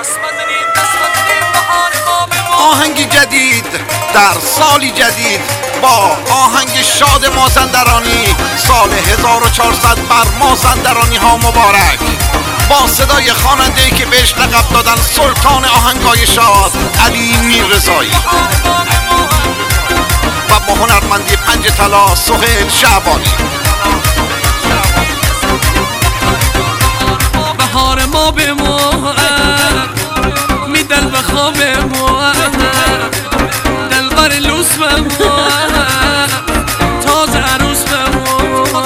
آهنگ جدید در سالی جدید با آهنگ شاد مازندرانی سال 1400 بر مازندرانی ها مبارک، با صدای خواننده‌ای که بهش لقب دادن سلطان آهنگای شاد علی میررضایی و با هنرمندی پنج طلا سهیل شعبانی. بهار ما به ما میدل به خواب ما دلبر لوس به ما تازه عروس به ما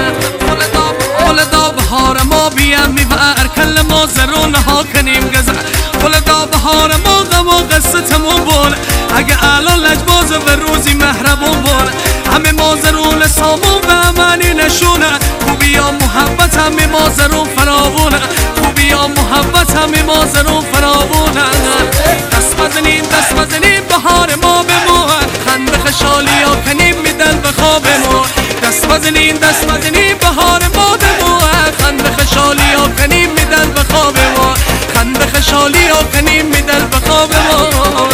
ولدا بهار ما بیم میبر کل ما زرون ها کنیم گذر ولدا بهار ما غم و قصه تموم بول اگه الان لجباز و روزی مهربون بول همه ما زرون سامون به امانی نشونه خوبی یا محبت همه ما زرون فراوونه خوبی یا محبت همه ما زرون فراوونه دست بزنیم بهار ما به ما خنده خشالی ها کنیم میدن به خواب ما دست بزنیم بهار ما به ما خنده خشالی ها کنیم میدن به خواب ما خنده خشالی ها کنیم میدن به خواب ما.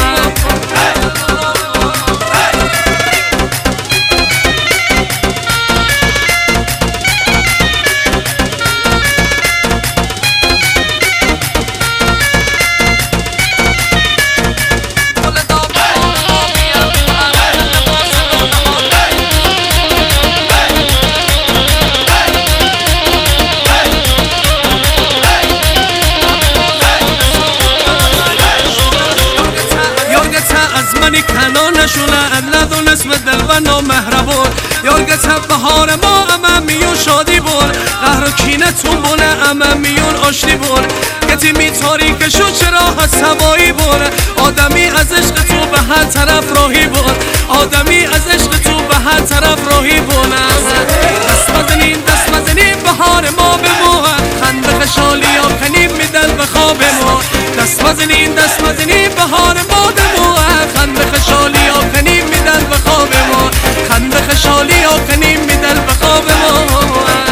کنانشونه ندون اسم دل و نامهربون یارگت بهار ما امم میون شادی بون قهر و کینتون بونه امم میون آشتی بون گتی می تاریکشو چرا هستوایی بون آدمی از عشق تو به هر طرف راهی بون آدمی از عشق تو به هر طرف راهی بون دست بزنیم بهار ما به ما خنده خشالی ها کنیم میدل به خواب ما دست بزنیم بهار ما به ما خنده خشالی ها کنیم میدل به خواب ما خنده خشالی ها کنیم میدل به خواب ما.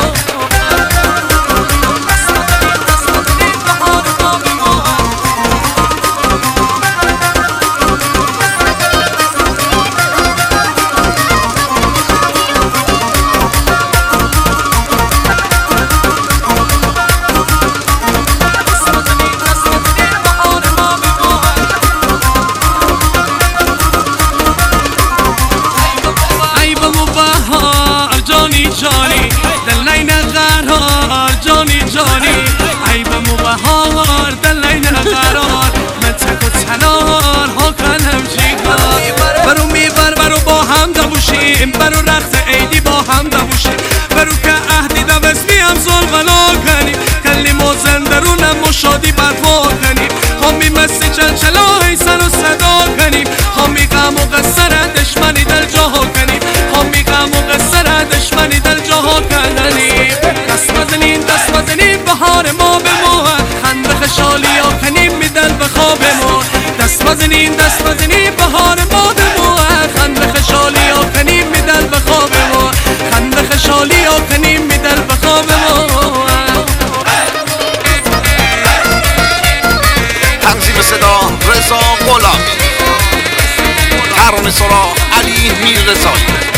جانی دل نین قرار جانی عیبم و بهار دل نین قرار من تک و تنار ها کنم چیکار برو میبر برو با هم دبوشیم برو رخت عیدی با هم دبوشیم برو که عهدی دوسمی هم زلغلا کنیم کلی ما زندرونم و شادی برپا کنیم همی مستی چلچلای سر و صدا کنیم همی غم و قصر دشمنی دل جاها کنیم همی غم و قصر دشمنی دل جاها کنیم دست بزنیم بهار ما به ما خنده خشالی ها کنیم میدل به خواب ما دست بزنیم بهار ما به ما خنده خشالی ها کنیم میدل به خواب ما خنده خشالی ها کنیم میدل به خواب ما. تنظیم صدا رضا غلامی، ترانه سرا علی میررضایی.